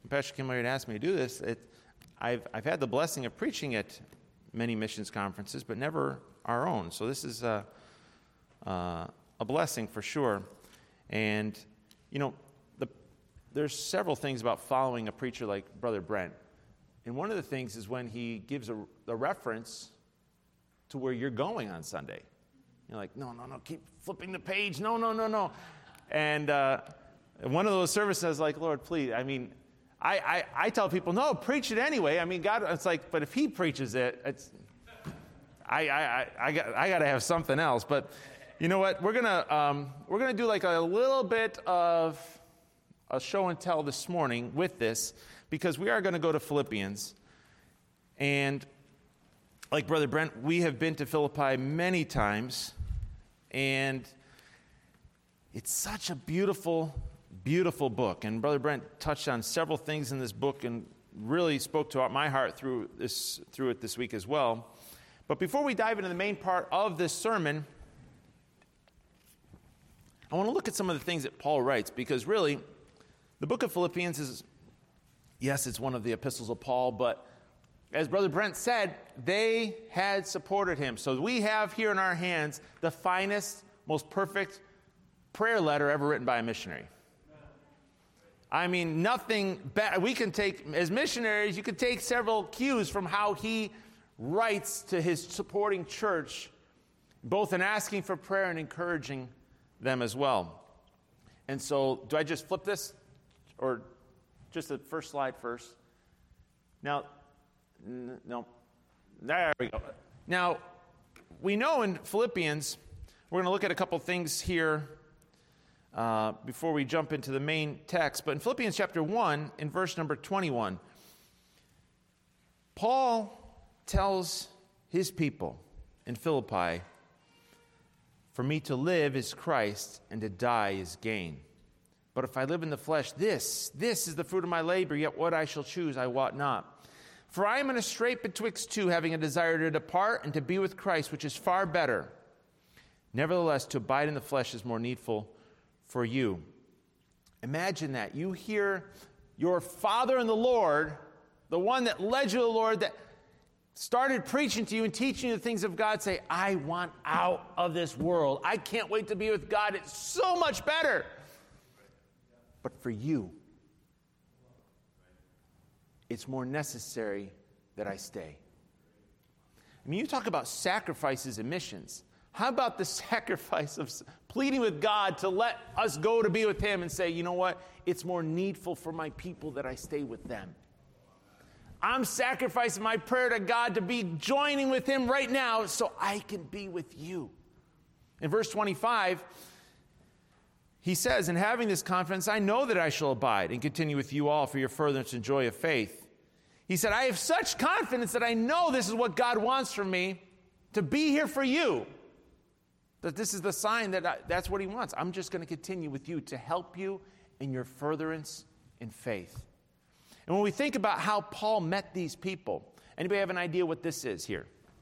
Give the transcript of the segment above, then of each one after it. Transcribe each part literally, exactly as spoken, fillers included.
Pastor Kim had asked me to do this, it, I've, I've had the blessing of preaching at many missions conferences, but never our own. So this is a, uh, a blessing for sure. And, you know, the, there's several things about following a preacher like Brother Brent. And one of the things is when he gives a, a reference to where you're going on Sunday. You're like, no, no, no, keep flipping the page. No, no, no, no. And uh, one of those services, I was like, Lord, please. I mean, I, I, I tell people, no, preach it anyway. I mean, God, it's like, but if he preaches it, it's, I, I, I, I got, I got to have something else. But you know what? We're gonna, um, we're gonna do like a little bit of a show and tell this morning with this, because we are going to go to Philippians. And like Brother Brent, we have been to Philippi many times, and it's such a beautiful, beautiful book. And Brother Brent touched on several things in this book and really spoke to my heart through this, through it this week as well. But before we dive into the main part of this sermon, I want to look at some of the things that Paul writes, because really, the book of Philippians is, yes, it's one of the epistles of Paul, but as Brother Brent said, they had supported him. So we have here in our hands the finest, most perfect prayer letter ever written by a missionary. I mean, nothing better. We can take, as missionaries, you could take several cues from how he writes to his supporting church, both in asking for prayer and encouraging them as well. And so, do I just flip this? Or just the first slide first? Now, n- no. There we go. Now, we know in Philippians, we're going to look at a couple things here uh, before we jump into the main text. But in Philippians chapter one, in verse number twenty-one, Paul tells his people in Philippi, for me to live is Christ, and to die is gain. But if I live in the flesh, this, this is the fruit of my labor, yet what I shall choose I wot not. For I am in a strait betwixt two, having a desire to depart and to be with Christ, which is far better. Nevertheless, to abide in the flesh is more needful for you. Imagine that. You hear your Father in the Lord, the one that led you to the Lord, that started preaching to you and teaching you the things of God, say, I want out of this world. I can't wait to be with God. It's so much better. But for you, it's more necessary that I stay. I mean, you talk about sacrifices and missions. How about the sacrifice of pleading with God to let us go to be with him and say, you know what? It's more needful for my people that I stay with them. I'm sacrificing my prayer to God to be joining with him right now so I can be with you. In verse twenty-five, he says, in having this confidence, I know that I shall abide and continue with you all for your furtherance and joy of faith. He said, I have such confidence that I know this is what God wants from me, to be here for you. That this is the sign that I, that's what he wants. I'm just going to continue with you to help you in your furtherance in faith. And when we think about how Paul met these people, anybody have an idea what this is here?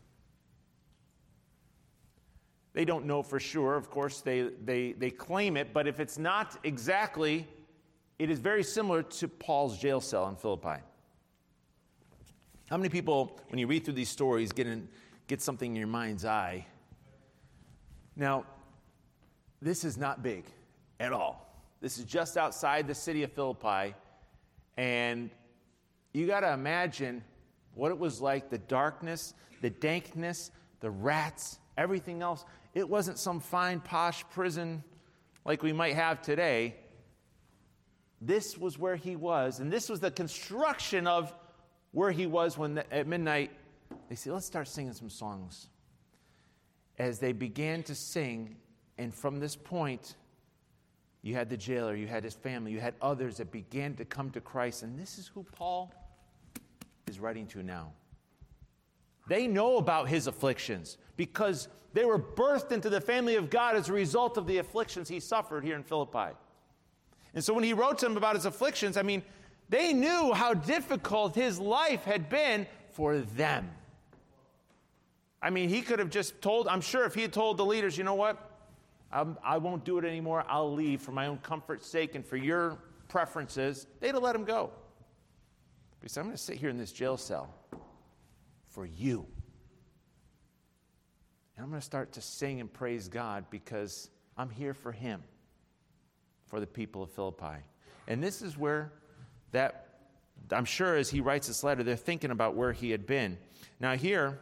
They don't know for sure. Of course, they, they, they claim it, but if it's not exactly, it is very similar to Paul's jail cell in Philippi. How many people, when you read through these stories, get, in, get something in your mind's eye? Now, this is not big at all. This is just outside the city of Philippi. And you got to imagine what it was like, the darkness, the dankness, the rats, everything else. It wasn't some fine, posh prison like we might have today. This was where he was, and this was the construction of where he was when the, at midnight they said, let's start singing some songs. As they began to sing, and from this point, you had the jailer, you had his family, you had others that began to come to Christ. And this is who Paul is writing to now. They know about his afflictions because they were birthed into the family of God as a result of the afflictions he suffered here in Philippi. And so when he wrote to them about his afflictions, I mean, they knew how difficult his life had been for them. I mean, he could have just told, I'm sure if he had told the leaders, you know what? I'm, I won't do it anymore. I'll leave for my own comfort's sake and for your preferences. They'd have let him go. He said, I'm going to sit here in this jail cell for you. And I'm going to start to sing and praise God because I'm here for him, for the people of Philippi. And this is where that, I'm sure as he writes this letter, they're thinking about where he had been. Now here,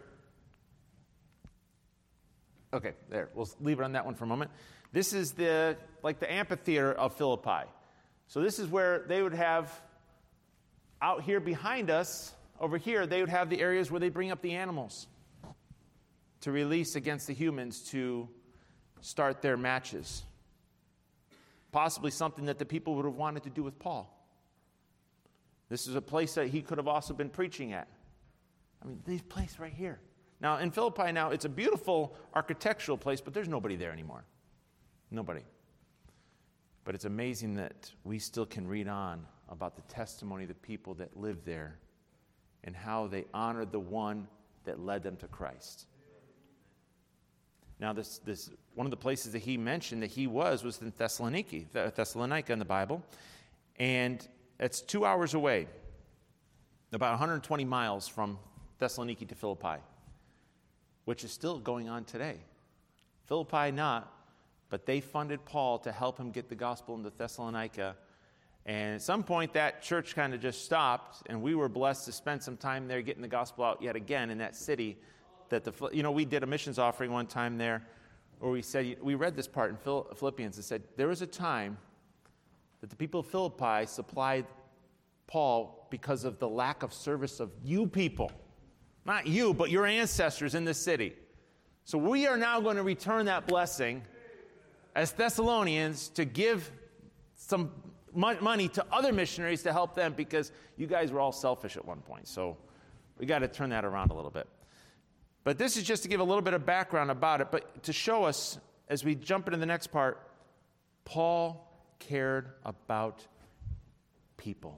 okay, there, we'll leave it on that one for a moment. This is the, like the amphitheater of Philippi. So this is where they would have, out here behind us, over here, they would have the areas where they bring up the animals to release against the humans to start their matches. Possibly something that the people would have wanted to do with Paul. This is a place that he could have also been preaching at. I mean, this place right here. Now, in Philippi now, it's a beautiful architectural place, but there's nobody there anymore. Nobody. But it's amazing that we still can read on about the testimony of the people that lived there and how they honored the one that led them to Christ. Now, this, this one of the places that he mentioned that he was was in Thessaloniki, Thessalonica in the Bible, and it's two hours away, about one hundred twenty miles from Thessaloniki to Philippi, which is still going on today. Philippi not, but they funded Paul to help him get the gospel into Thessalonica. And at some point, that church kind of just stopped, and we were blessed to spend some time there getting the gospel out yet again in that city. That the you know we did a missions offering one time there, where we said we read this part in Philippians. It said there was a time that the people of Philippi supplied Paul because of the lack of service of you people, not you, but your ancestors in this city. So we are now going to return that blessing as Thessalonians to give some money to other missionaries to help them because you guys were all selfish at one point. So we got to turn that around a little bit. But this is just to give a little bit of background about it, but to show us, as we jump into the next part, Paul cared about people.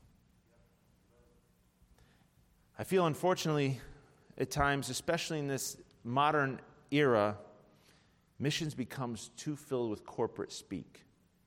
I feel, unfortunately, at times, especially in this modern era, missions becomes too filled with corporate speak.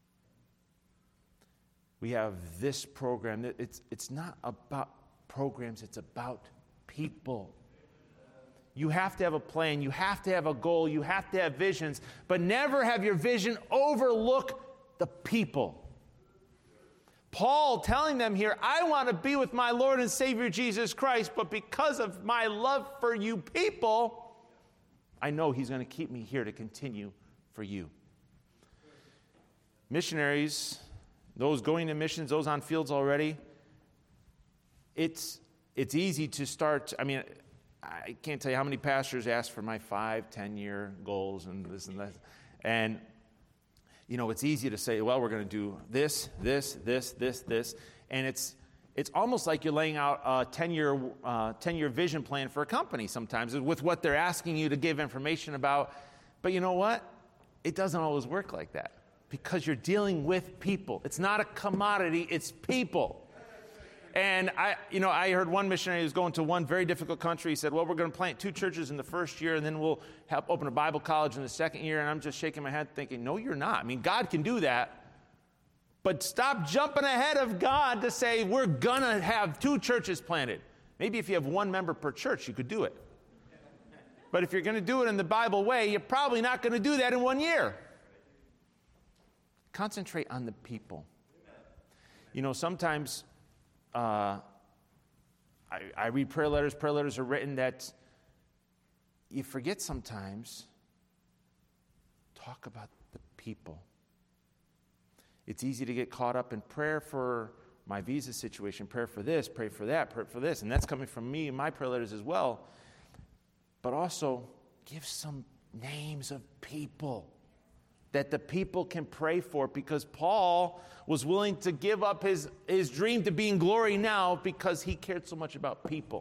We have this program. It's, it's not about programs, it's about people. You have to have a plan. You have to have a goal. You have to have visions. But never have your vision overlook the people. Paul telling them here, I want to be with my Lord and Savior Jesus Christ, but because of my love for you people, I know he's going to keep me here to continue for you. Missionaries, those going to missions, those on fields already, it's it's easy to start, I mean, I can't tell you how many pastors ask for my five, ten-year goals and this and that. And, you know, it's easy to say, well, we're going to do this, this, this, this, this. And it's it's almost like you're laying out a ten-year uh, ten-year vision plan for a company sometimes with what they're asking you to give information about. But you know what? It doesn't always work like that because you're dealing with people. It's not a commodity, it's people. And I, you know, I heard one missionary who was going to one very difficult country. He said, well, we're going to plant two churches in the first year, and then we'll help open a Bible college in the second year. And I'm just shaking my head thinking, no, you're not. I mean, God can do that. But stop jumping ahead of God to say, we're going to have two churches planted. Maybe if you have one member per church, you could do it. But if you're going to do it in the Bible way, you're probably not going to do that in one year. Concentrate on the people. You know, sometimes... Uh, I, I read prayer letters. Prayer letters are written that you forget sometimes. Talk about the people. It's easy to get caught up in prayer for my visa situation, prayer for this, pray for that, pray for this. And that's coming from me and my prayer letters as well. But also, give some names of people that the people can pray for, because Paul was willing to give up his, his dream to be in glory now because he cared so much about people.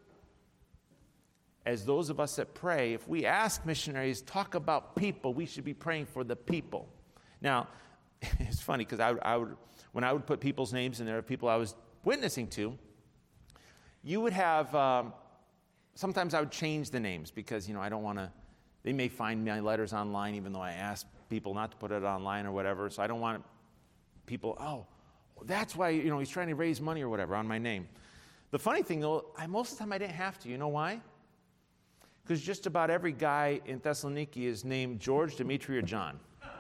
As those of us that pray, if we ask missionaries, talk about people, we should be praying for the people. Now, it's funny because I, I would, when I would put people's names in there, people I was witnessing to, you would have, um, sometimes I would change the names because, you know, I don't want to, they may find my letters online even though I asked people not to put it online or whatever. So I don't want people, oh, that's why, you know, he's trying to raise money or whatever on my name. The funny thing, though, I, most of the time I didn't have to. You know why? Because just about every guy in Thessaloniki is named George, Dimitri, or John.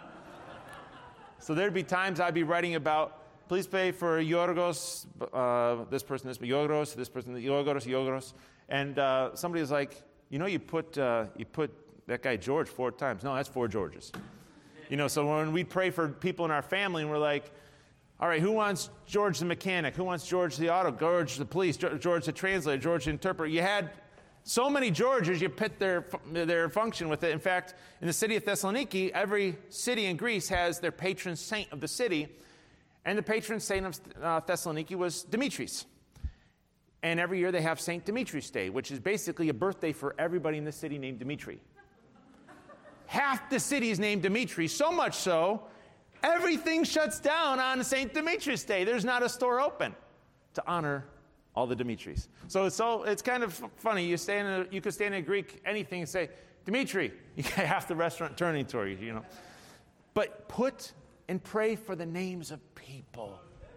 So there'd be times I'd be writing about, please pray for Yorgos, uh, this person, this Yorgos, this person, Yorgos, Yorgos. And uh, somebody was like, you know, you put uh, you put that guy George four times. No, that's four Georges. You know, so when we pray for people in our family and we're like, all right, who wants George the mechanic? Who wants George the auto? George the police? George the translator? George the interpreter? You had so many Georges, you pit their, their function with it. In fact, in the city of Thessaloniki, every city in Greece has their patron saint of the city. And the patron saint of uh, Thessaloniki was Demetrius. And every year they have Saint Demetrius Day, which is basically a birthday for everybody in the city named Dimitri. Half the city is named Dimitri, so much so, everything shuts down on Saint Demetrius Day. There's not a store open to honor all the Dimitris. So it's so it's kind of funny. You stand in a, you could stand in a Greek anything and say, Dimitri, you got half the restaurant turning toward you, you know. But put and pray for the names of people.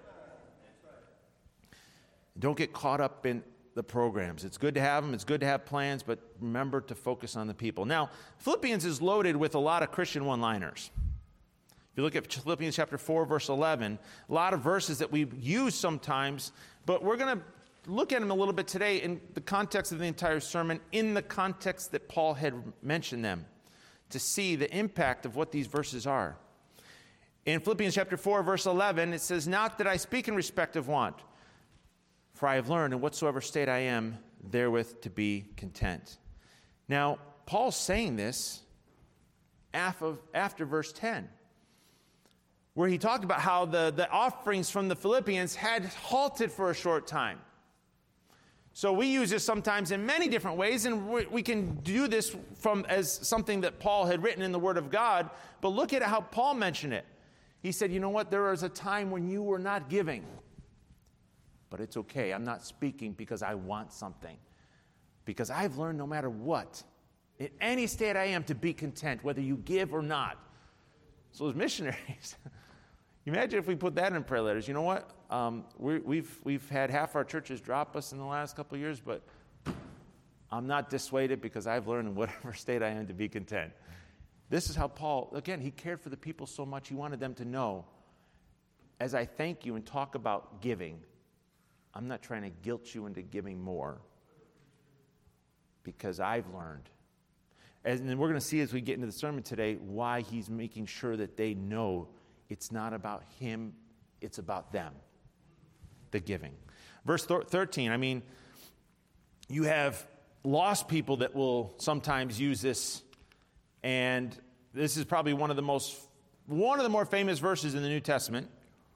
Don't get caught up in the programs. It's good to have them. It's good to have plans, but remember to focus on the people. Now, Philippians is loaded with a lot of Christian one-liners. If you look at Philippians chapter four, verse eleven, a lot of verses that we use sometimes, but we're going to look at them a little bit today in the context of the entire sermon, in the context that Paul had mentioned them, to see the impact of what these verses are. In Philippians chapter four, verse eleven, it says, not that I speak in respect of want, for I have learned in whatsoever state I am, therewith to be content. Now, Paul's saying this after, after verse ten, where he talked about how the, the offerings from the Philippians had halted for a short time. So we use this sometimes in many different ways, and we, we can do this from as something that Paul had written in the Word of God, but look at how Paul mentioned it. He said, you know what, there was a time when you were not giving. But it's okay. I'm not speaking because I want something. Because I've learned no matter what, in any state I am, to be content, whether you give or not. So as missionaries, imagine if we put that in prayer letters. You know what? Um, we, we've, we've had half our churches drop us in the last couple of years, but I'm not dissuaded because I've learned in whatever state I am to be content. This is how Paul, again, he cared for the people so much, he wanted them to know, as I thank you and talk about giving, I'm not trying to guilt you into giving more because I've learned. And then we're going to see as we get into the sermon today why he's making sure that they know it's not about him, it's about them, the giving. Verse thirteen, I mean, you have lost people that will sometimes use this, and this is probably one of the most, one of the more famous verses in the New Testament.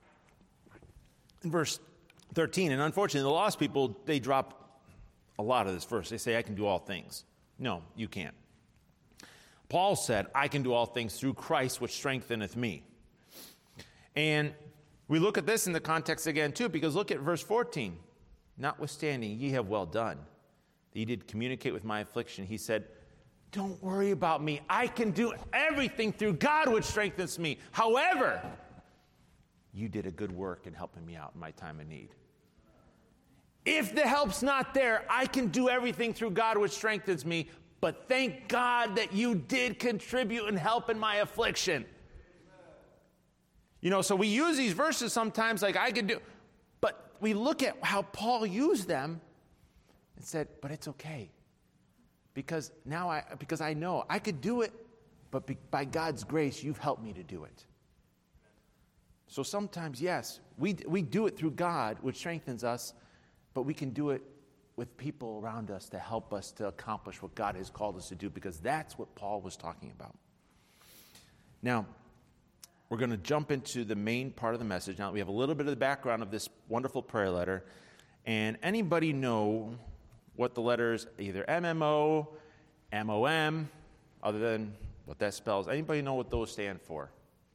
In verse thirteen, and unfortunately, the lost people, they drop a lot of this verse. They say, I can do all things. No, you can't. Paul said, I can do all things through Christ, which strengtheneth me. And we look at this in the context again, too, because look at verse fourteen. Notwithstanding, ye have well done, that ye did communicate with my affliction. He said, don't worry about me. I can do everything through God, which strengthens me. However, you did a good work in helping me out in my time of need. If the help's not there, I can do everything through God which strengthens me, but thank God that you did contribute and help in my affliction. You know, so we use these verses sometimes like I could do, but we look at how Paul used them and said, but it's okay. Because now I, because I know I could do it, but be, by God's grace, you've helped me to do it. So sometimes, yes, we we do it through God, which strengthens us, but we can do it with people around us to help us to accomplish what God has called us to do, because that's what Paul was talking about. Now, we're going to jump into the main part of the message. Now, we have a little bit of the background of this wonderful prayer letter, and anybody know what the letters, either M M O, M O M, other than what that spells? Anybody know what those stand for?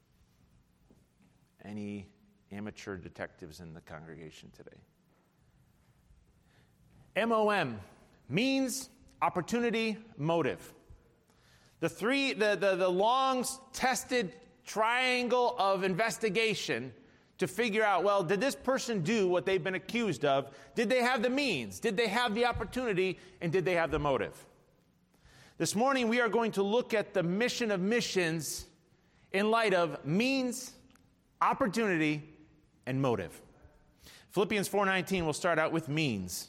Any amateur detectives in the congregation today? M O M means opportunity, motive. The three, the, the, the long tested triangle of investigation to figure out, well, did this person do what they've been accused of? Did they have the means? Did they have the opportunity? And did they have the motive? This morning, we are going to look at the mission of missions in light of means, opportunity, and motive. Philippians four nineteen will start out with means.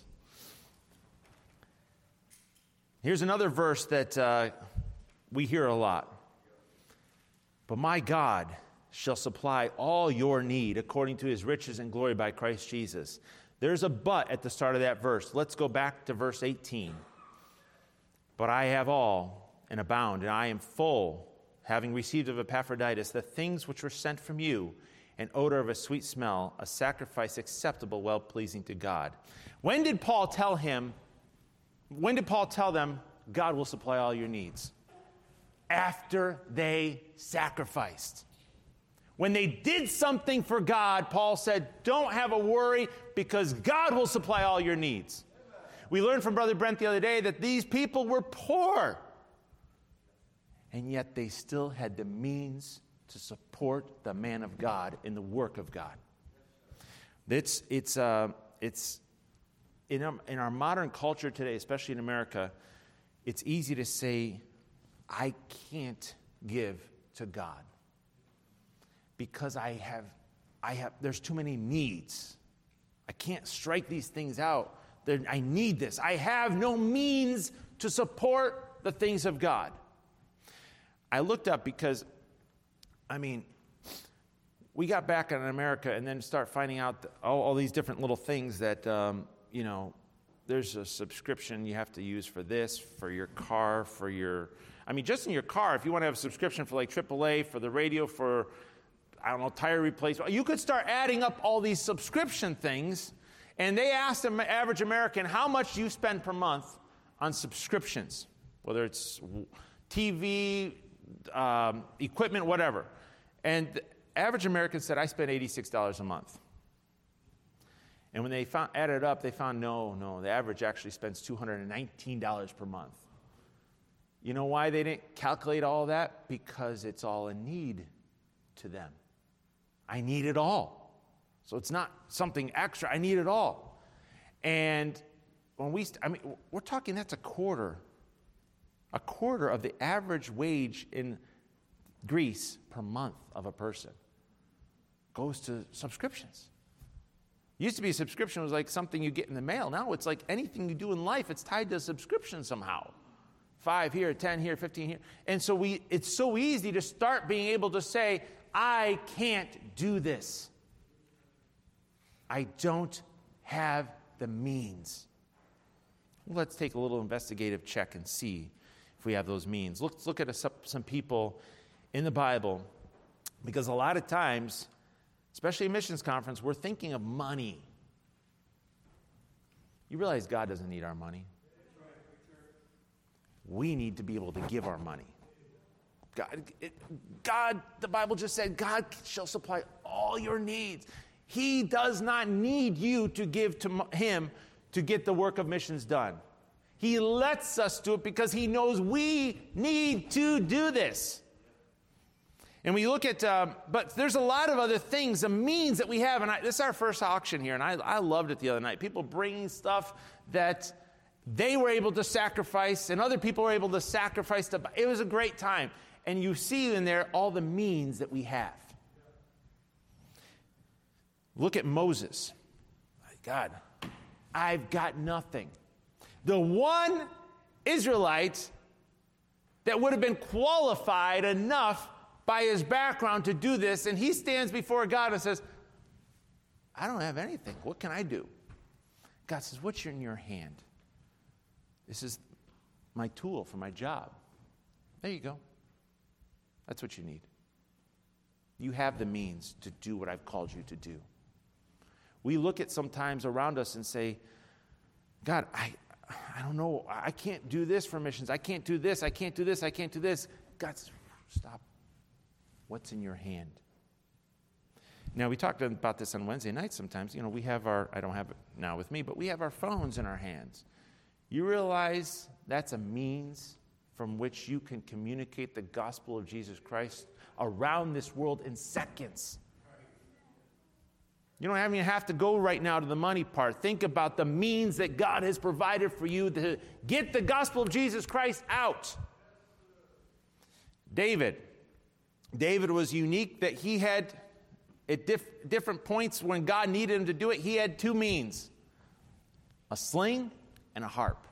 Here's another verse that uh, we hear a lot. But my God shall supply all your need according to his riches and glory by Christ Jesus. There's a but at the start of that verse. Let's go back to verse eighteen. But I have all and abound, and I am full, having received of Epaphroditus the things which were sent from you, an odor of a sweet smell, a sacrifice acceptable, well-pleasing to God. When did Paul tell him, when did Paul tell them, God will supply all your needs? After they sacrificed. When they did something for God, Paul said, don't have a worry because God will supply all your needs. We learned from Brother Brent the other day that these people were poor. And yet they still had the means to support the man of God in the work of God. It's, it's, uh, it's in, our, in our modern culture today, especially in America, it's easy to say, I can't give to God. Because I have, I have, there's too many needs. I can't strike these things out. There, I need this. I have no means to support the things of God. I looked up because, I mean, we got back in America and then start finding out all, all these different little things that, um, you know, there's a subscription you have to use for this, for your car, for your, I mean, just in your car, if you want to have a subscription for like triple A, for the radio, for, I don't know, tire replacement. You could start adding up all these subscription things, and they asked the average American, how much do you spend per month on subscriptions? Whether it's T V, um, equipment, whatever. And the average American said, I spend eighty-six dollars a month. And when they found, added up, they found, no, no, the average actually spends two hundred nineteen dollars per month. You know why they didn't calculate all that? Because it's all a need to them. I need it all. So it's not something extra. I need it all. And when we, st- I mean, we're talking that's a quarter. A quarter of the average wage in Greece per month of a person goes to subscriptions. Used to be a subscription was like something you get in the mail. Now it's like anything you do in life, it's tied to a subscription somehow. Five here, ten here, fifteen here. And so we, it's so easy to start being able to say, I can't do this. I don't have the means. Well, let's take a little investigative check and see if we have those means. Let's look at a, some people in the Bible, because a lot of times, especially a missions conference, we're thinking of money. You realize God doesn't need our money. We need to be able to give our money. God, it, God, the Bible just said, God shall supply all your needs. He does not need you to give to him to get the work of missions done. He lets us do it because he knows we need to do this. And we look at, uh, but there's a lot of other things, the means that we have. And I, this is our first auction here, and I, I loved it the other night. People bringing stuff that they were able to sacrifice, and other people were able to sacrifice. To, it was a great time. And you see in there all the means that we have. Look at Moses. God, I've got nothing. The one Israelite that would have been qualified enough by his background to do this, and he stands before God and says, I don't have anything. What can I do? God says, what's in your hand? This is my tool for my job. There you go. That's what you need. You have the means to do what I've called you to do. We look at sometimes around us and say, God, I, I don't know. I can't do this for missions. I can't do this. I can't do this. I can't do this. God says, stop. What's in your hand? Now, we talked about this on Wednesday night sometimes. You know, we have our, I don't have it now with me, but we have our phones in our hands. You realize that's a means from which you can communicate the gospel of Jesus Christ around this world in seconds. You don't even have to go right now to the money part. Think about the means that God has provided for you to get the gospel of Jesus Christ out. David. David was unique that he had, at diff- different points when God needed him to do it, he had two means. A sling and a harp.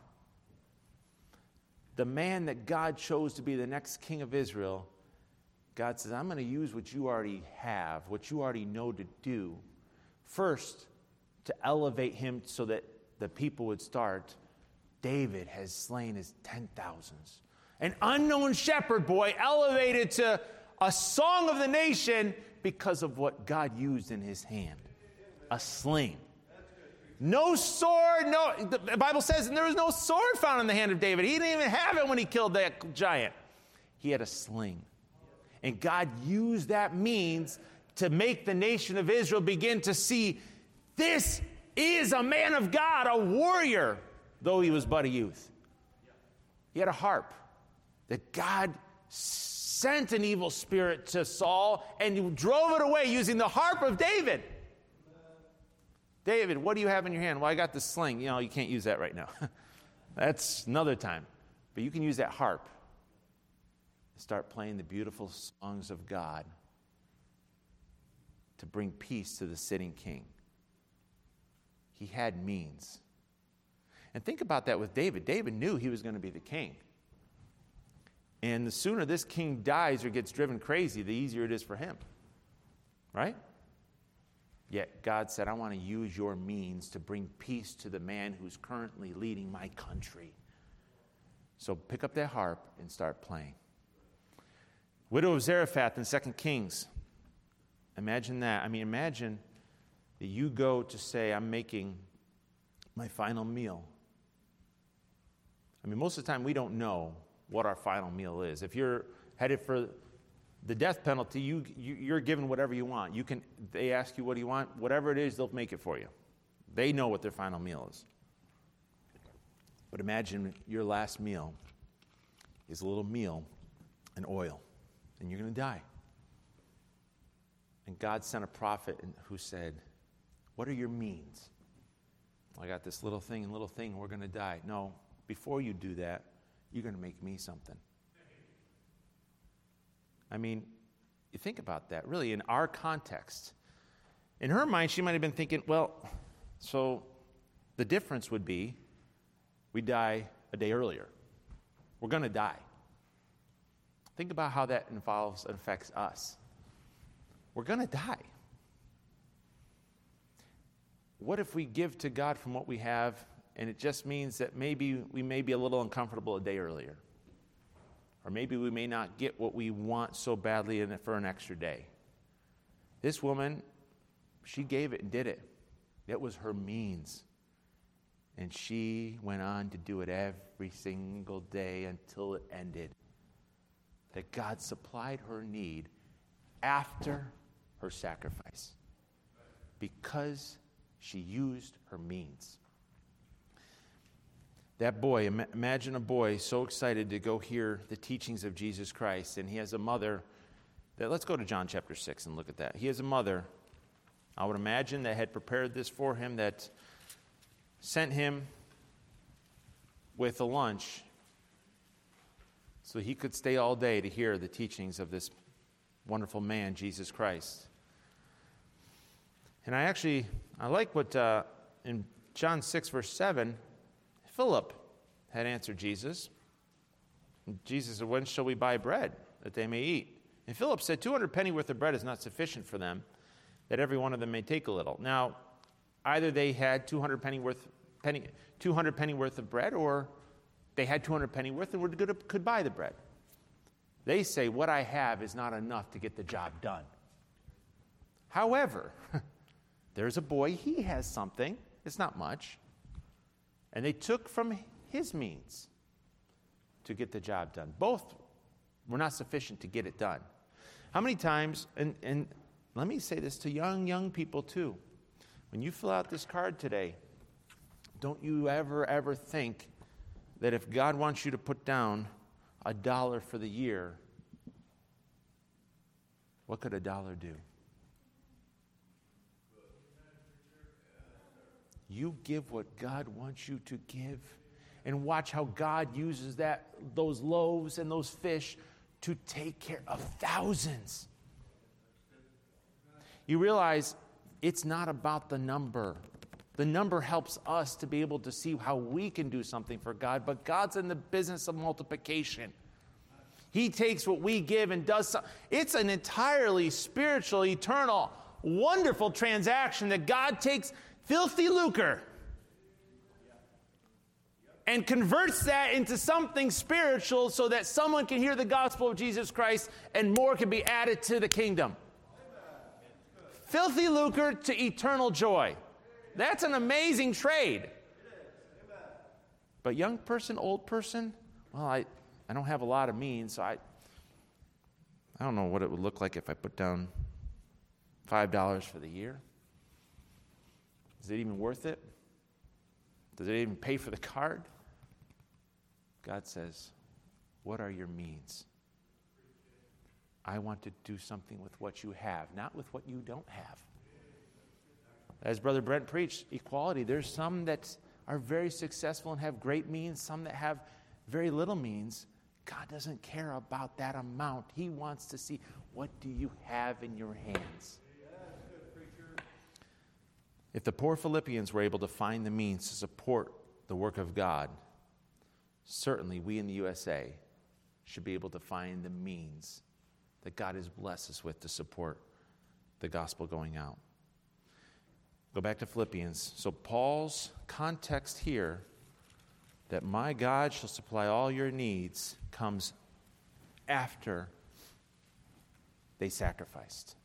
The man that God chose to be the next king of Israel, God says, I'm going to use what you already have, what you already know to do, first to elevate him so that the people would start. David has slain his ten thousands. An unknown shepherd boy elevated to a song of the nation because of what God used in his hand. A sling. No sword, no, the Bible says there was no sword found in the hand of David. He didn't even have it when he killed that giant. He had a sling. And God used that means to make the nation of Israel begin to see this is a man of God, a warrior, though he was but a youth. He had a harp that God sent an evil spirit to Saul and drove it away using the harp of David. David, what do you have in your hand? Well, I got this sling. You know, you can't use that right now. That's another time. But you can use that harp and start playing the beautiful songs of God to bring peace to the sitting king. He had means. And think about that with David. David knew he was going to be the king. And the sooner this king dies or gets driven crazy, the easier it is for him. Right? Yet God said, I want to use your means to bring peace to the man who's currently leading my country. So pick up that harp and start playing. Widow of Zarephath in Second Kings. Imagine that. I mean, imagine that you go to say, I'm making my final meal. I mean, most of the time we don't know what our final meal is. If you're headed for the death penalty, you, you, you're given whatever you want. You can. They ask you what do you want. Whatever it is, they'll make it for you. They know what their final meal is. But imagine your last meal is a little meal and oil, and you're going to die. And God sent a prophet who said, what are your means? I got this little thing and little thing, and we're going to die. No, before you do that, you're going to make me something. I mean, you think about that, really, in our context. In her mind, she might have been thinking, well, so the difference would be we die a day earlier. We're going to die. Think about how that involves and affects us. We're going to die. What if we give to God from what we have, and it just means that maybe we may be a little uncomfortable a day earlier? Or maybe we may not get what we want so badly in it for an extra day. This woman, she gave it and did it. It was her means. And she went on to do it every single day until it ended. That God supplied her need after her sacrifice. Because she used her means. That boy, imagine a boy so excited to go hear the teachings of Jesus Christ, and he has a mother that, let's go to John chapter six and look at that. He has a mother, I would imagine, that had prepared this for him, that sent him with a lunch so he could stay all day to hear the teachings of this wonderful man, Jesus Christ. And I actually, I like what uh, in John six, verse seven, Philip had answered Jesus. And Jesus said, when shall we buy bread that they may eat? And Philip said, two hundred penny worth of bread is not sufficient for them, that every one of them may take a little. Now, either they had two hundred penny worth, penny, two hundred penny worth of bread, or they had two hundred penny worth and were good to, could buy the bread. They say, what I have is not enough to get the job done. However, there's a boy, he has something. It's not much. And they took from his means to get the job done. Both were not sufficient to get it done. How many times, and, and let me say this to young, young people too. When you fill out this card today, don't you ever, ever think that if God wants you to put down a dollar for the year, what could a dollar do? You give what God wants you to give, and watch how God uses that those loaves and those fish to take care of thousands. You realize it's not about the number. The number helps us to be able to see how we can do something for God, but God's in the business of multiplication. He takes what we give and does something. It's an entirely spiritual, eternal, wonderful transaction that God takes filthy lucre and converts that into something spiritual so that someone can hear the gospel of Jesus Christ and more can be added to the kingdom. Filthy lucre to eternal joy. That's an amazing trade. But young person, old person, well, I, I don't have a lot of means, so I, I don't know what it would look like if I put down five dollars for the year. Is it even worth it? Does it even pay for the card? God says, what are your means? I want to do something with what you have, not with what you don't have. As Brother Brent preached, equality. There's some that are very successful and have great means, some that have very little means. God doesn't care about that amount. He wants to see, what do you have in your hands? If the poor Philippians were able to find the means to support the work of God, certainly we in the U S A should be able to find the means that God has blessed us with to support the gospel going out. Go back to Philippians. So Paul's context here, that my God shall supply all your needs, comes after they sacrificed.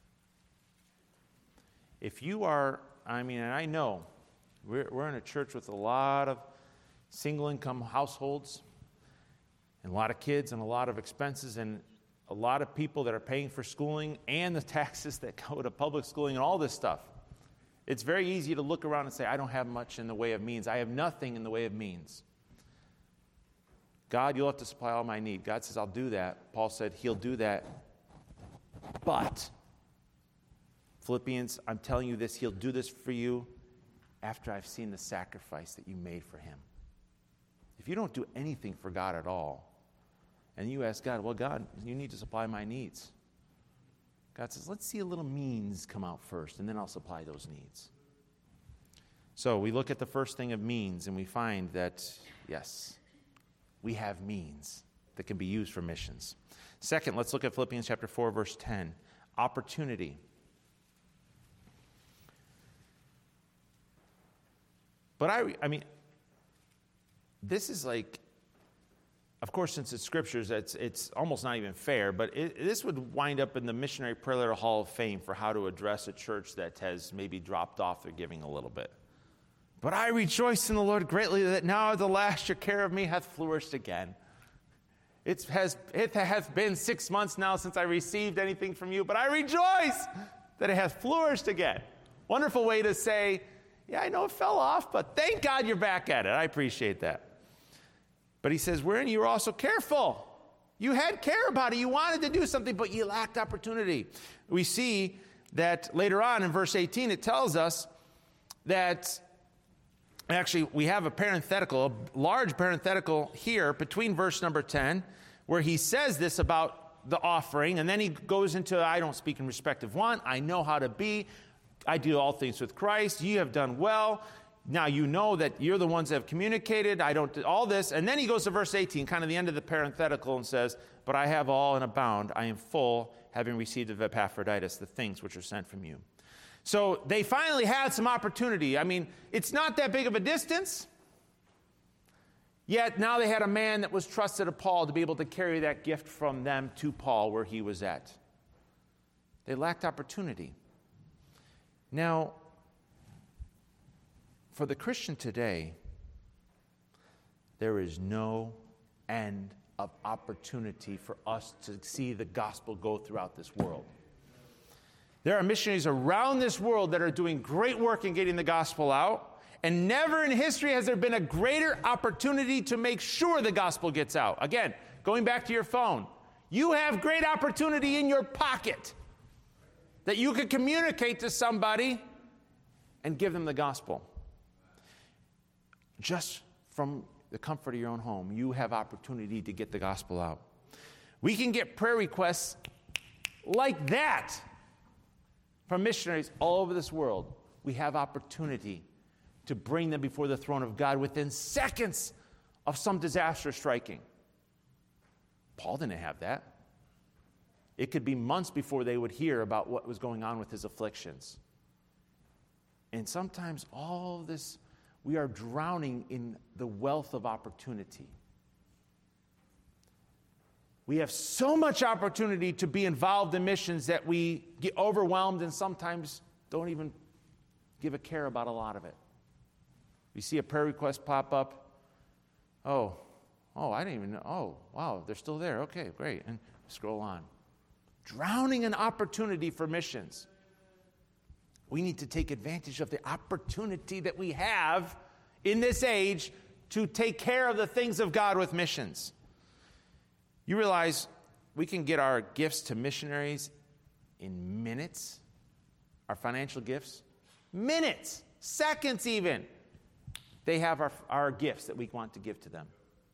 If you are, I mean, and I know, we're, we're in a church with a lot of single-income households, and a lot of kids, and a lot of expenses, and a lot of people that are paying for schooling, and the taxes that go to public schooling, and all this stuff. It's very easy to look around and say, I don't have much in the way of means. I have nothing in the way of means. God, you'll have to supply all my need. God says, I'll do that. Paul said, he'll do that. But, Philippians, I'm telling you this, he'll do this for you after I've seen the sacrifice that you made for him. If you don't do anything for God at all, and you ask God, well, God, you need to supply my needs. God says, let's see a little means come out first, and then I'll supply those needs. So we look at the first thing of means, and we find that, yes, we have means that can be used for missions. Second, let's look at Philippians chapter four, verse ten. Opportunity. But I, I mean, this is like, of course, since it's scriptures, it's, it's almost not even fair, but it, this would wind up in the Missionary Prayer Letter Hall of Fame for how to address a church that has maybe dropped off their giving a little bit. But I rejoice in the Lord greatly that now at the last your care of me hath flourished again. It has, it hath been six months now since I received anything from you, but I rejoice that it hath flourished again. Wonderful way to say, yeah, I know it fell off, but thank God you're back at it. I appreciate that. But he says, wherein you were also careful. You had care about it. You wanted to do something, but you lacked opportunity. We see that later on in verse eighteen, it tells us that, actually, we have a parenthetical, a large parenthetical here between verse number ten, where he says this about the offering, and then he goes into, I don't speak in respect of one, I know how to be, I do all things with Christ, you have done well. Now you know that you're the ones that have communicated, I don't, all this. And then he goes to verse eighteen, kind of the end of the parenthetical, and says, but I have all and abound, I am full, having received of Epaphroditus the things which are sent from you. So they finally had some opportunity. I mean, it's not that big of a distance. Yet now they had a man that was trusted of Paul to be able to carry that gift from them to Paul where he was at. They lacked opportunity. Now, for the Christian today, there is no end of opportunity for us to see the gospel go throughout this world. There are missionaries around this world that are doing great work in getting the gospel out, and never in history has there been a greater opportunity to make sure the gospel gets out. Again, going back to your phone, you have great opportunity in your pocket that you can communicate to somebody and give them the gospel. just from the comfort of your own home, you have opportunity to get the gospel out. We can get prayer requests like that from missionaries all over this world. We have opportunity to bring them before the throne of God within seconds of some disaster striking. Paul didn't have that. It could be months before they would hear about what was going on with his afflictions. And sometimes all of this, we are drowning in the wealth of opportunity. We have so much opportunity to be involved in missions that we get overwhelmed and sometimes don't even give a care about a lot of it. We see a prayer request pop up. Oh, oh, I didn't even know. Oh, wow, they're still there. Okay, great. And scroll on. Drowning in opportunity for missions. We need to take advantage of the opportunity that we have in this age to take care of the things of God with missions. You realize we can get our gifts to missionaries in minutes, our financial gifts. Minutes, seconds even. They have our, our gifts that we want to give to them.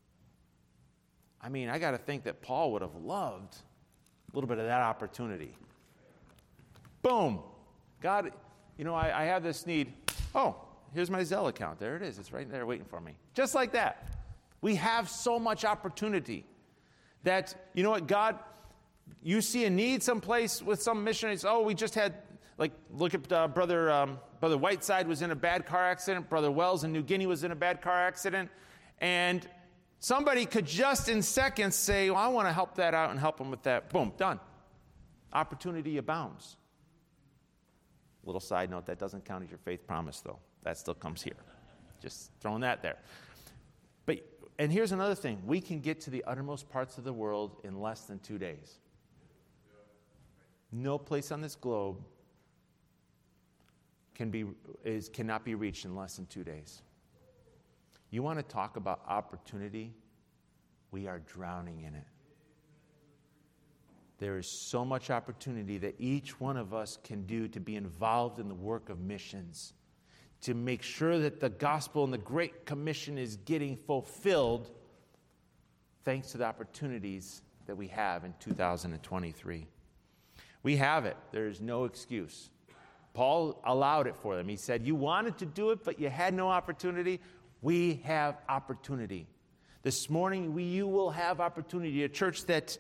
I mean, I got to think that Paul would have loved a little bit of that opportunity. Boom. God, you know, I, I have this need. Oh, here's my Zelle account. There it is. It's right there waiting for me. Just like that. We have so much opportunity that, you know what, God, you see a need someplace with some missionaries. Oh, we just had, like, look at uh, Brother um, Brother Whiteside was in a bad car accident. Brother Wells in New Guinea was in a bad car accident. And somebody could just in seconds say, well, I want to help that out and help them with that. Boom, done. Opportunity abounds. Little side note, that doesn't count as your faith promise, though. That still comes here. Just throwing that there. But, and here's another thing. We can get to the uttermost parts of the world in less than two days. No place on this globe can be is cannot be reached in less than two days. You want to talk about opportunity? We are drowning in it. There is so much opportunity that each one of us can do to be involved in the work of missions, to make sure that the gospel and the Great Commission is getting fulfilled thanks to the opportunities that we have in two thousand twenty-three. We have it. There is no excuse. Paul allowed it for them. He said, you wanted to do it, but you had no opportunity. We have opportunity. This morning, we, you will have opportunity. A church that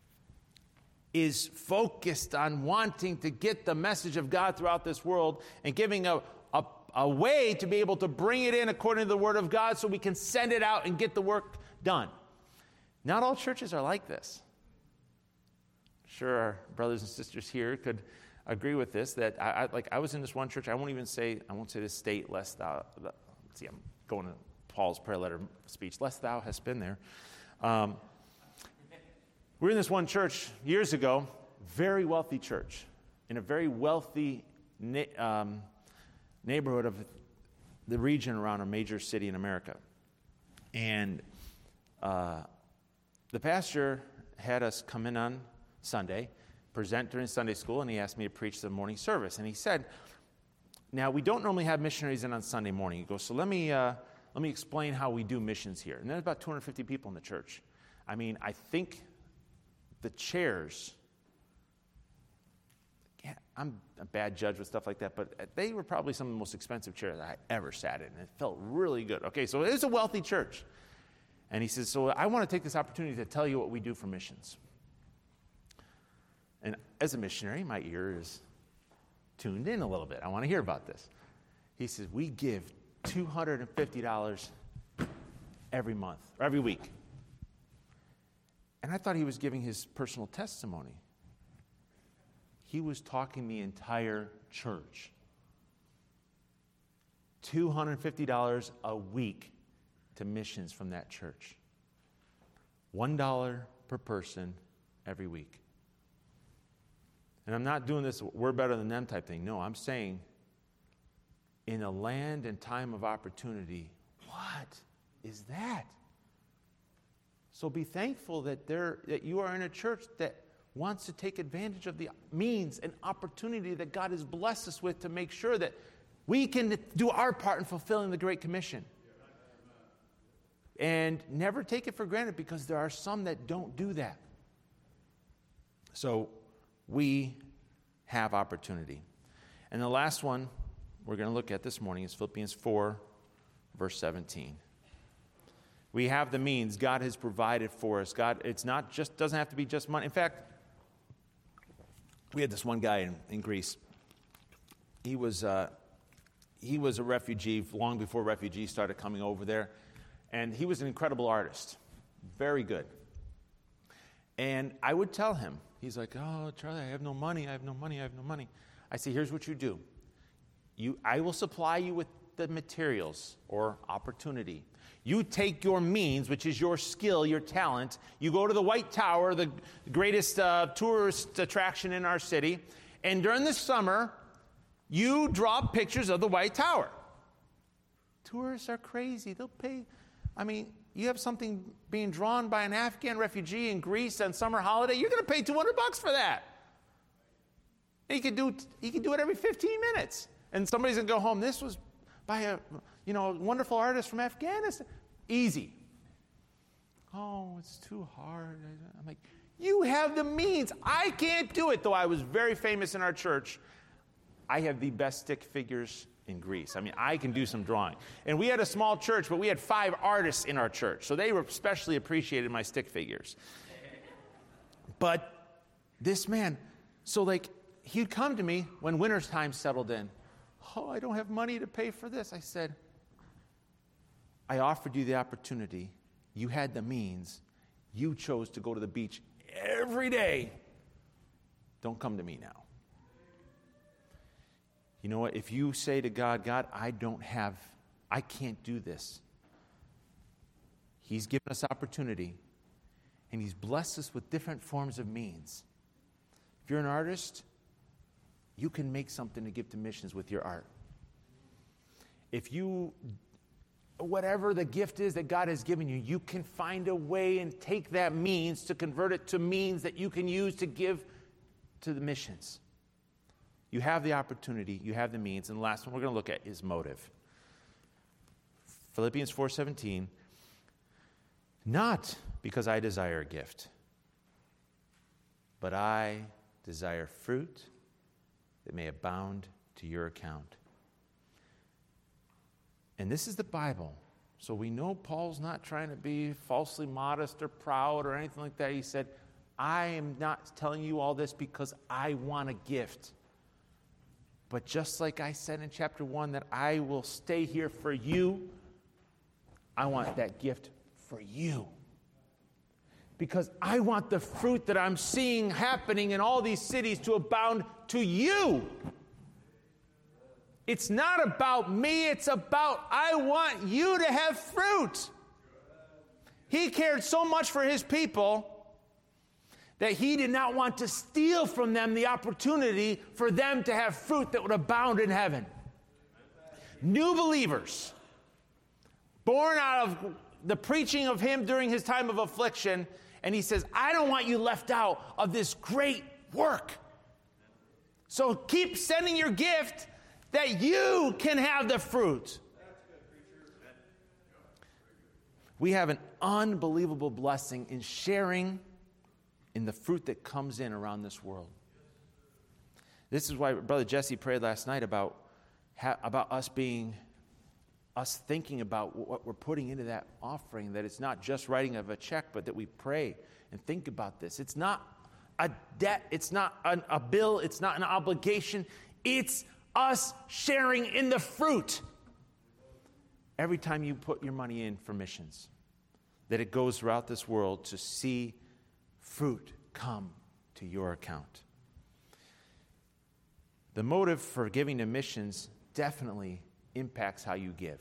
is focused on wanting to get the message of God throughout this world and giving a, a, a way to be able to bring it in according to the Word of God so we can send it out and get the work done. Not all churches are like this. Sure, our brothers and sisters here could agree with this, that I, I like I was in this one church. I won't even say, I won't say this state, lest thou, let's see, I'm going to Paul's prayer letter speech, lest thou hast been there. Um, we were in this one church years ago, very wealthy church, in a very wealthy na- um, neighborhood of the region around a major city in America. And uh, the pastor had us come in on Sunday, present during Sunday school, and he asked me to preach the morning service. And he said, now, we don't normally have missionaries in on Sunday morning. He goes, so let me uh, let me explain how we do missions here. And there's about two hundred fifty people in the church. I mean, I think the chairs, yeah, I'm a bad judge with stuff like that, but they were probably some of the most expensive chairs I ever sat in. And it felt really good. Okay, so it is a wealthy church. And he says, so I want to take this opportunity to tell you what we do for missions. And as a missionary, my ear is tuned in a little bit. I want to hear about this. He says, we give two hundred fifty dollars every month, or every week. And I thought he was giving his personal testimony. He was talking the entire church. two hundred fifty dollars a week to missions from that church. one dollar per person every week. And I'm not doing this, we're better than them type thing. No, I'm saying in a land and time of opportunity, what is that? So be thankful that there that you are in a church that wants to take advantage of the means and opportunity that God has blessed us with to make sure that we can do our part in fulfilling the Great Commission. And never take it for granted, because there are some that don't do that. So we have opportunity. And the last one we're going to look at this morning is Philippians four, verse seventeen. We have the means. God has provided for us. God, it's not just, doesn't have to be just money. In fact, we had this one guy in, in Greece. He was, uh, he was a refugee long before refugees started coming over there. And he was an incredible artist. Very good. And I would tell him, he's like, oh, Charlie, I have no money. I have no money. I have no money. I say, here's what you do. You, I will supply you with the materials or opportunity. You take your means, which is your skill, your talent. You go to the White Tower, the greatest uh, tourist attraction in our city. And during the summer, you draw pictures of the White Tower. Tourists are crazy. They'll pay. I mean, you have something being drawn by an Afghan refugee in Greece on summer holiday, you're going to pay two hundred bucks for that. And you can do you can do it every fifteen minutes. And somebody's going to go home, this was by a, you know, wonderful artist from Afghanistan. Easy. Oh, it's too hard. I'm like, you have the means. I can't do it, though I was very famous in our church. I have the best stick figures in Greece. I mean, I can do some drawing. And we had a small church, but we had five artists in our church. So they were especially appreciated my stick figures. But this man, so like, he'd come to me when winter's time settled in. Oh, I don't have money to pay for this. I said, I offered you the opportunity. You had the means. You chose to go to the beach every day. Don't come to me now. You know what? If you say to God, God, I don't have, I can't do this. He's given us opportunity, and He's blessed us with different forms of means. If you're an artist, you can make something to give to missions with your art. If you, whatever the gift is that God has given you, you can find a way and take that means to convert it to means that you can use to give to the missions. You have the opportunity, you have the means, and the last one we're going to look at is motive. Philippians four seventeen, not because I desire a gift, but I desire fruit that may abound to your account. And this is the Bible, so we know Paul's not trying to be falsely modest or proud or anything like that. He said, I am not telling you all this because I want a gift. But just like I said in chapter one that I will stay here for you, I want that gift for you. Because I want the fruit that I'm seeing happening in all these cities to abound to you. It's not about me, it's about I want you to have fruit. He cared so much for his people that he did not want to steal from them the opportunity for them to have fruit that would abound in heaven. New believers, born out of the preaching of him during his time of affliction, and he says, I don't want you left out of this great work. So keep sending your gift that you can have the fruit. We have an unbelievable blessing in sharing in the fruit that comes in around this world. This is why Brother Jesse prayed last night about, about us being, us thinking about what we're putting into that offering, that it's not just writing of a check, but that we pray and think about this. It's not a debt, it's not an, a bill, it's not an obligation, it's us sharing in the fruit. Every time you put your money in for missions, that it goes throughout this world to see fruit come to your account. The motive for giving to missions definitely impacts how you give.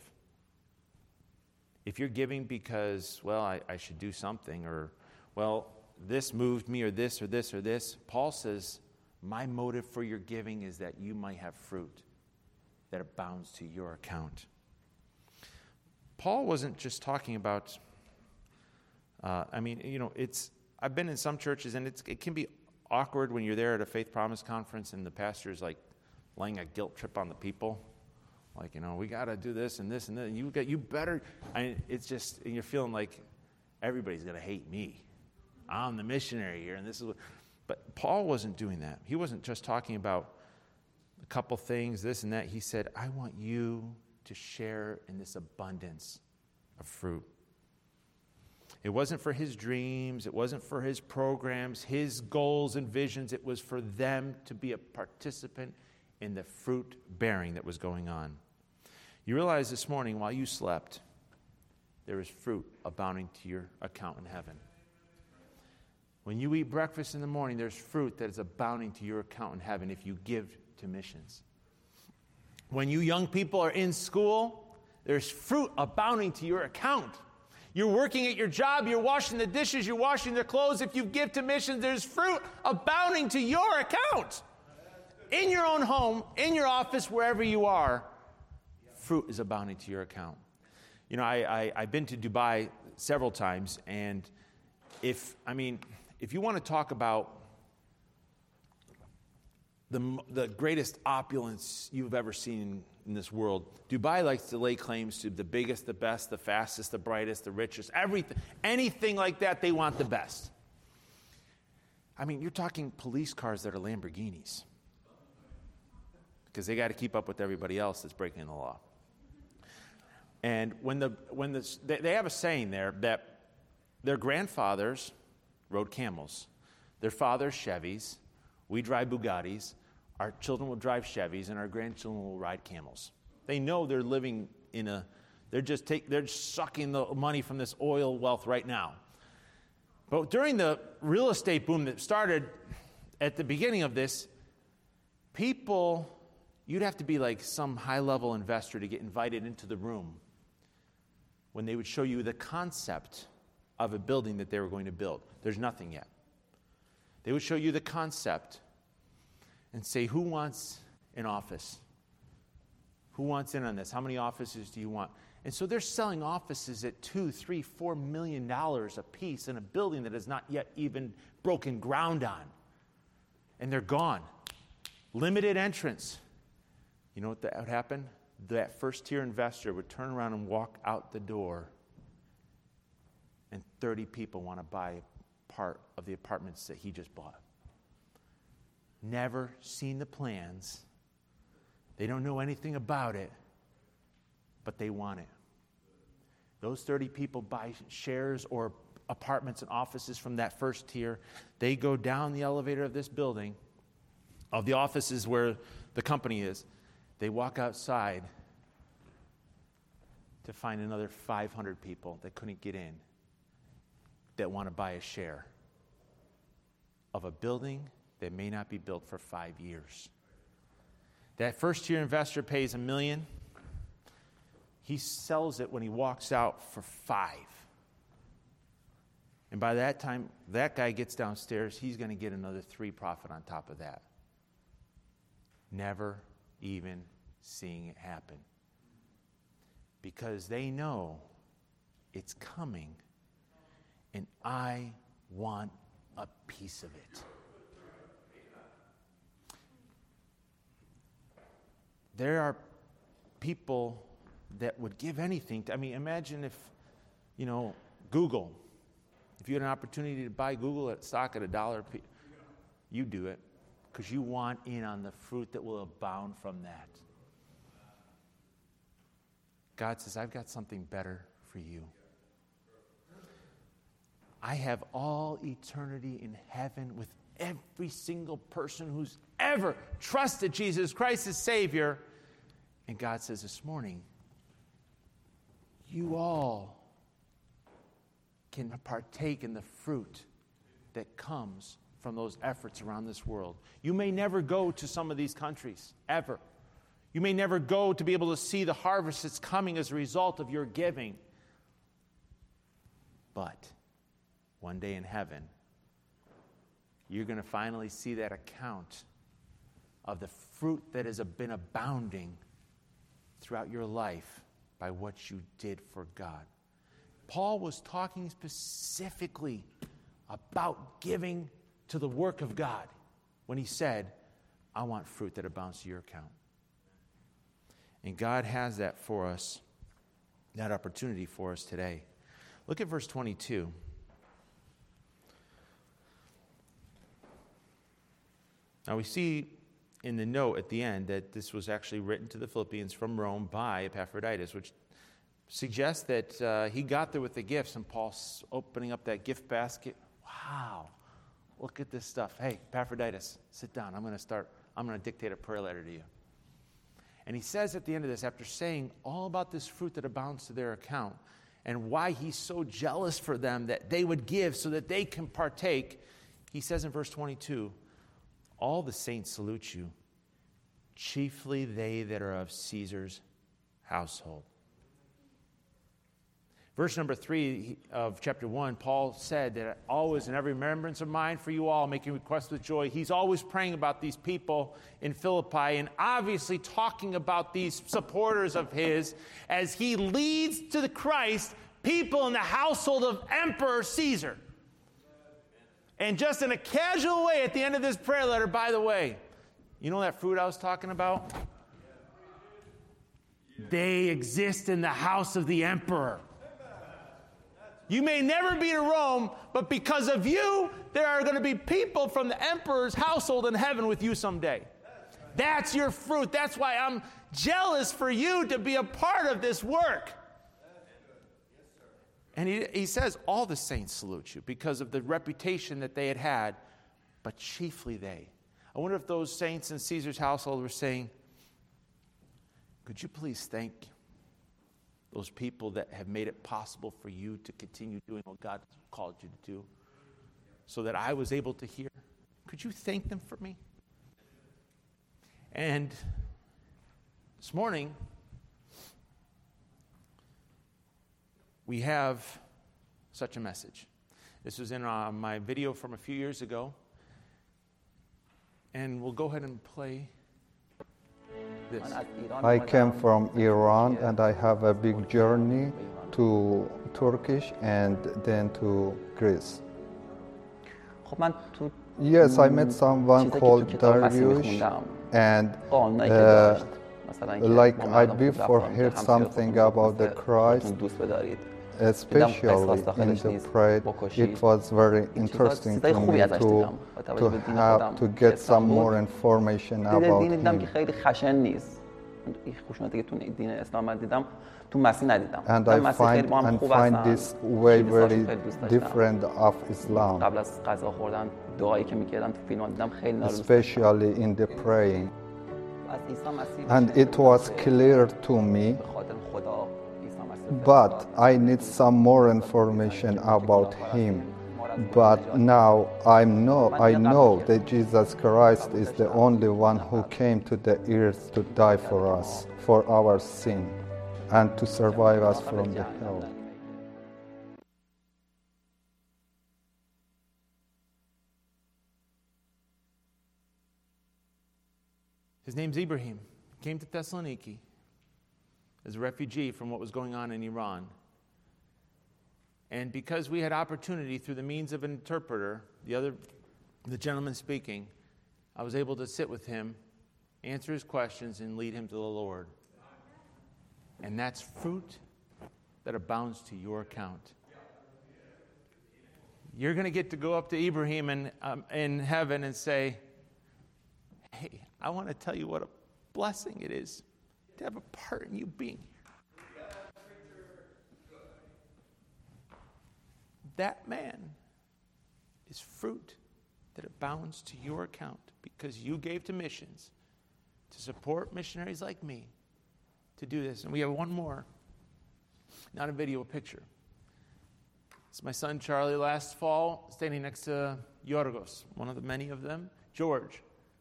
If you're giving because, well, I, I should do something, or, well, this moved me, or this, or this, or this, Paul says, my motive for your giving is that you might have fruit that abounds to your account. Paul wasn't just talking about, uh, I mean, you know, it's, I've been in some churches, and it's, it can be awkward when you're there at a Faith Promise conference and the pastor is like laying a guilt trip on the people. Like, you know, we got to do this and this and that. And you got, you better. I mean, it's just, and you're feeling like everybody's going to hate me. I'm the missionary here, and this is what. But Paul wasn't doing that. He wasn't just talking about a couple things, this and that. He said, I want you to share in this abundance of fruit. It wasn't for his dreams. It wasn't for his programs, his goals and visions. It was for them to be a participant in the fruit bearing that was going on. You realize this morning while you slept, there is fruit abounding to your account in heaven. When you eat breakfast in the morning, there's fruit that is abounding to your account in heaven if you give to missions. When you young people are in school, there's fruit abounding to your account. You're working at your job, you're washing the dishes, you're washing the clothes. If you give to missions, there's fruit abounding to your account. In your own home, in your office, wherever you are, fruit is abounding to your account. You know, I, I, I've been to Dubai several times, and if, I mean, if you want to talk about the, the greatest opulence you've ever seen in this world, Dubai likes to lay claims to the biggest, the best, the fastest, the brightest, the richest, everything, anything like that, they want the best. I mean, you're talking police cars that are Lamborghinis because they got to keep up with everybody else that's breaking the law. And when the when the they, they have a saying there that their grandfathers rode camels, their fathers Chevys, we drive Bugattis, our children will drive Chevys, and our grandchildren will ride camels. They know they're living in a, they're just take, they're just sucking the money from this oil wealth right now. But during the real estate boom that started at the beginning of this, people, you'd have to be like some high-level investor to get invited into the room when they would show you the concept of a building that they were going to build. There's nothing yet. They would show you the concept and say, who wants an office? Who wants in on this? How many offices do you want? And so they're selling offices at two, three, four million dollars a piece in a building that has not yet even broken ground on. And they're gone. Limited entrance. You know what that would happen? That first-tier investor would turn around and walk out the door, and thirty people want to buy part of the apartments that he just bought. Never seen the plans. They don't know anything about it, but they want it. Those thirty people buy shares or apartments and offices from that first tier. They go down the elevator of this building, of the offices where the company is. They walk outside to find another five hundred people that couldn't get in that want to buy a share of a building that may not be built for five years. That first-year investor pays a million. He sells it when he walks out for five. And by that time, that guy gets downstairs, he's going to get another three profit on top of that. Never even seeing it happen. Because they know it's coming, and I want a piece of it. There are people that would give anything to, I mean, imagine if, you know, Google, if you had an opportunity to buy Google at stock at a dollar, you do it because you want in on the fruit that will abound from that. God says, I've got something better for you. I have all eternity in heaven with every single person who's ever trusted Jesus Christ as Savior. And God says this morning, you all can partake in the fruit that comes from those efforts around this world. You may never go to some of these countries, ever. You may never go to be able to see the harvest that's coming as a result of your giving. But one day in heaven, you're going to finally see that account of the fruit that has been abounding throughout your life by what you did for God. Paul was talking specifically about giving to the work of God when he said, I want fruit that abounds to your account. And God has that for us, that opportunity for us today. Look at verse twenty-two. Now we see in the note at the end that this was actually written to the Philippians from Rome by Epaphroditus, which suggests that uh, he got there with the gifts, and Paul's opening up that gift basket. Wow, look at this stuff. Hey, Epaphroditus, sit down. I'm going to start, I'm going to dictate a prayer letter to you. And he says at the end of this, after saying all about this fruit that abounds to their account and why he's so jealous for them that they would give so that they can partake, he says in verse twenty-two, all the saints salute you, chiefly they that are of Caesar's household. Verse number three of chapter one, Paul said that always in every remembrance of mine for you all, making requests with joy. He's always praying about these people in Philippi and obviously talking about these supporters of his as he leads to the Christ people in the household of Emperor Caesar. And just in a casual way at the end of this prayer letter, by the way, you know that fruit I was talking about? They exist in the house of the emperor. You may never be to Rome, but because of you, there are going to be people from the emperor's household in heaven with you someday. That's your fruit. That's why I'm jealous for you to be a part of this work. And he, he says, all the saints salute you because of the reputation that they had had, but chiefly they. I wonder if those saints in Caesar's household were saying, could you please thank those people that have made it possible for you to continue doing what God called you to do so that I was able to hear? Could you thank them for me? And this morning, we have such a message. This was in uh, my video from a few years ago. And we'll go ahead and play this. I came from Iran and I have a big journey to Turkish and then to Greece. Yes, I met someone called Dariush and uh, like I before heard something about the Christ, especially in the prayer. It was very interesting to me to, to have to get some more information about him. And I find, and find this way very different of Islam, especially in the praying. And it was clear to me, but I need some more information about him. But now I know, I know that Jesus Christ is the only one who came to the earth to die for us, for our sin, and to survive us from the hell. His name's Ibrahim. He came to Thessaloniki as a refugee from what was going on in Iran. And because we had opportunity through the means of an interpreter, the other, the gentleman speaking, I was able to sit with him, answer his questions, and lead him to the Lord. And that's fruit that abounds to your account. You're going to get to go up to Ibrahim in, um, in heaven and say, hey, I want to tell you what a blessing it is to have a part in you being here. That man is fruit that abounds to your account because you gave to missions to support missionaries like me to do this. And we have one more, not a video, a picture. It's my son Charlie last fall standing next to Yorgos, one of the many of them, George.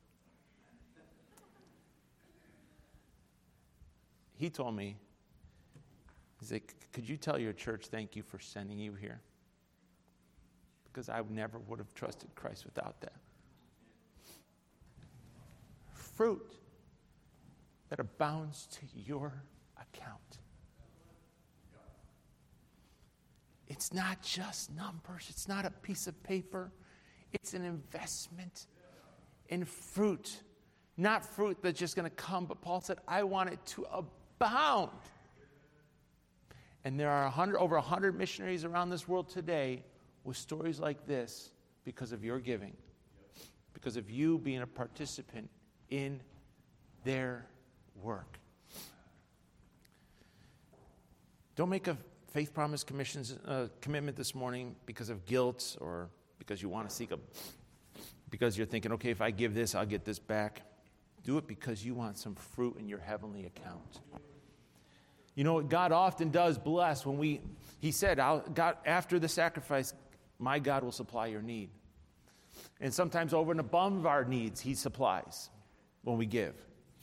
He told me, he's like, could you tell your church thank you for sending you here? Because I never would have trusted Christ without that. Fruit that abounds to your account. It's not just numbers. It's not a piece of paper. It's an investment in fruit Not fruit that's just going to come, but Paul said, I want it to abound. And there are one hundred, over one hundred missionaries around this world today with stories like this because of your giving, because of you being a participant in their work. Don't make a faith promise commissions uh, commitment this morning because of guilt or because you want to seek a, because you're thinking, okay, if I give this, I'll get this back. Do it because you want some fruit in your heavenly account. You know, God often does bless when we, he said, I'll, God, after the sacrifice, my God will supply your need. And sometimes over and above our needs, he supplies when we give.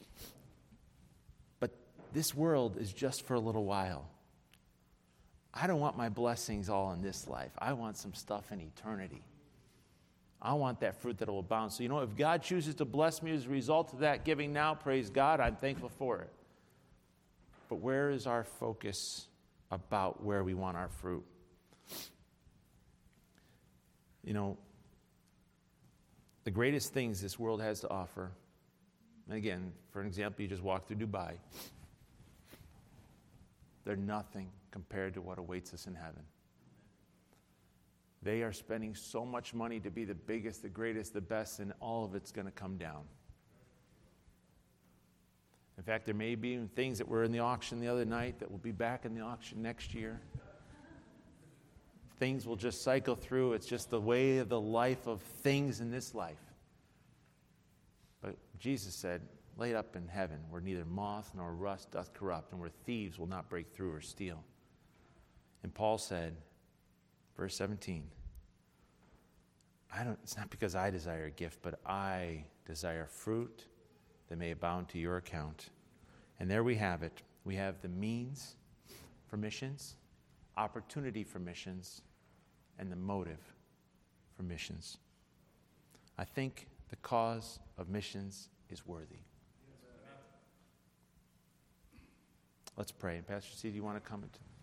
But this world is just for a little while. I don't want my blessings all in this life. I want some stuff in eternity. I want that fruit that will abound. So, you know, if God chooses to bless me as a result of that giving now, praise God, I'm thankful for it. But where is our focus about where we want our fruit? You know, the greatest things this world has to offer, and again, for an example, you just walk through Dubai, they're nothing compared to what awaits us in heaven. They are spending so much money to be the biggest, the greatest, the best, and all of it's going to come down. In fact, there may be things that were in the auction the other night that will be back in the auction next year. Things will just cycle through. It's just the way of the life of things in this life. But Jesus said, laid up in heaven, where neither moth nor rust doth corrupt, and where thieves will not break through or steal. And Paul said, verse seventeen, I don't, it's not because I desire a gift, but I desire fruit that may abound to your account. And there we have it. We have the means for missions, opportunity for missions, and the motive for missions. I think the cause of missions is worthy. Let's pray. Pastor C, do you want to come into